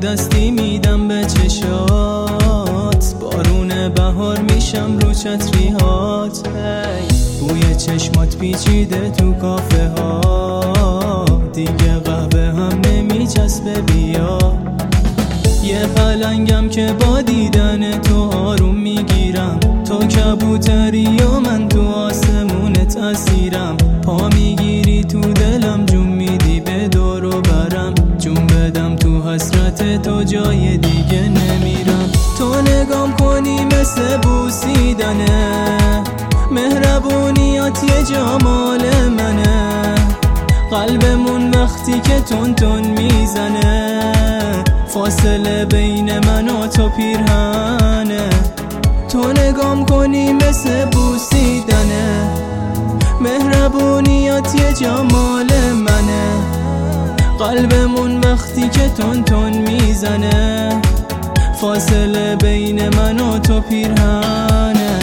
دستی میدم به چشات، بارون بهار میشم رو چتریات. بوی چشمات پیچیده تو کافه ها، دیگه قهوه هم نمیچسبه بیا. یه پلنگم که با دیدن تو آروم میگیرم، تو کبوتری و من تو آسمونت اسیرم. پا میگیری تو دلم، جون میدی به دور و برم، جون بدم تو حسرت تو جای دیگه نمیرم. تو نگام کنی مثل بوسیدنه، مهربونیات یه جمال منه. قلبمون وقتی که تون تون میزنه، فاصله بین من و تو پیرهنه. تو نگام کنی مثل بوسیدنه، مهربونیات یه جمال منه. قلبمون وقتی که تون تون میزنه، فاصله بین من و تو پیرهنه.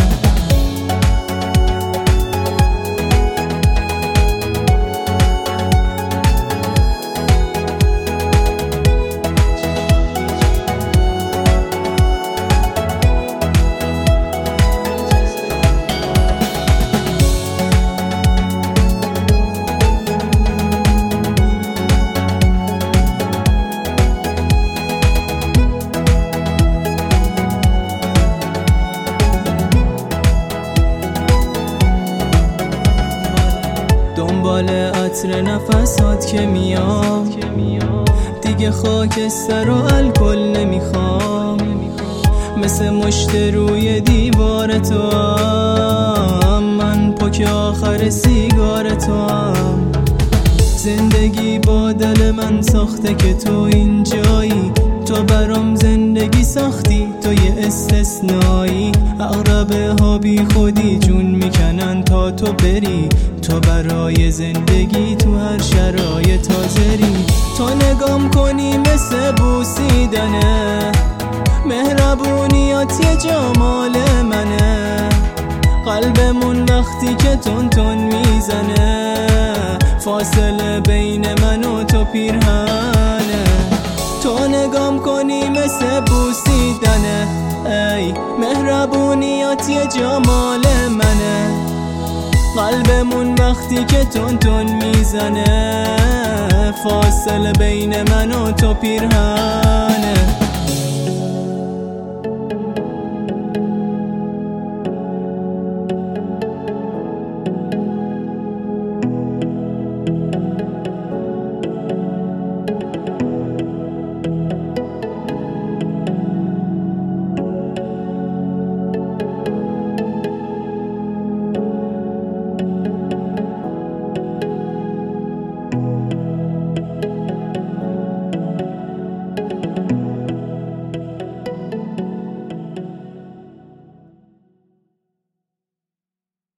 دنبال عطر نفسات که میام، دیگه خاکستر و الکل نمیخوام. مثل مشت روی دیوار تو هم، من پک آخر سیگار تو هم. زندگی با دل من ساخته که تو اینجایی، تو برام زندگی ساختی، تو یه استثنایی. عقربه ها بی خودی جون میکنن تا تو بری، تو برای زندگی تو هر شرایط حاضری. تو نگام کنی مثل بوسیدنه، مهربونیات یه جمال منه. قلبمون وقتی که تون تون میزنه، فاصله بین من و تو پیرهنه. تو نگام کنی مثل بوسیدنه، ای مهربونیات یه جمال منه. قلبمون وقتی که تون تون میزنه، فاصله بین من و تو پیرهنه.